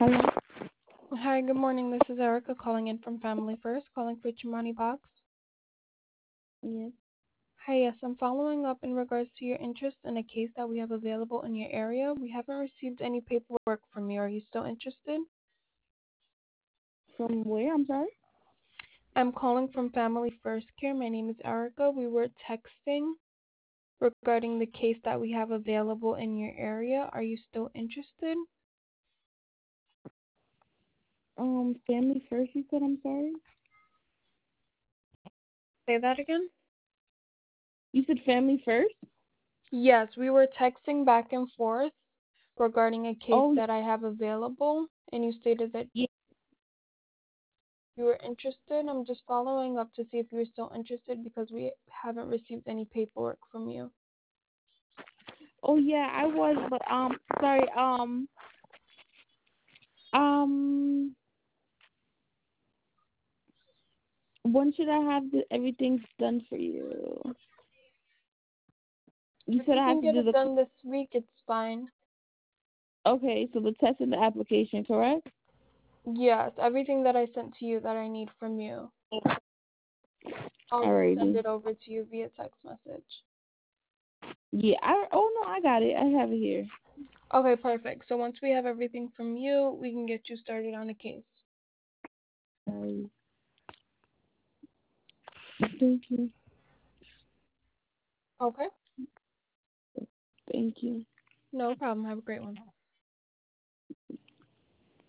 Hello? Hi, good morning. This is Erica calling in from Family First, calling for Chimani Box. Yes. Hi, yes, I'm following up in regards to your interest in a case that we have available in your area. We haven't received any paperwork from you. Are you still interested? From where? I'm sorry? I'm calling from Family First Care. My name is Erica. We were texting regarding the case that we have available in your area. Are you still interested? Family First, you said, I'm sorry? Say that again? You said Family First? Yes, we were texting back and forth regarding a case Oh, that I have available, and you stated that yeah. you were interested. I'm just following up to see if you're still interested because we haven't received any paperwork from you. Oh, yeah, I was, but, sorry, um, when should I have everything done for you? You If said you I have can to get do it done this week, it's fine. okay, so the test and the application, correct? Yes, everything that I sent to you that I need from you. I'll just send Alrighty. it over to you via text message. Yeah, oh, no, I got it. I have it here. Okay, perfect. So once we have everything from you, we can get you started on the case. Alright. Thank you. Okay? Thank you. No problem. Have a great one.